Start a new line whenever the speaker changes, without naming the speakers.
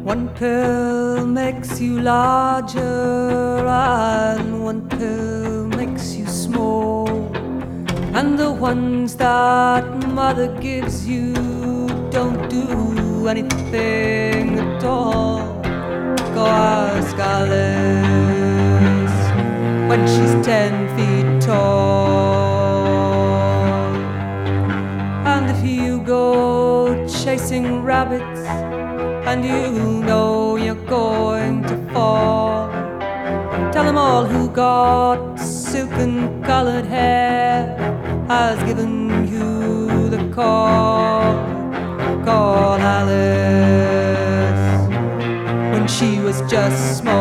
One pill makes you larger, and one pill makes you small. And the ones that mother gives you don't do anything at all. Go ask Alice when she's 10 feet tall. And if you go chasing rabbits and you know you're going to fall, tell them all who got silken colored hair has given you the call. Call Alice when she was just small.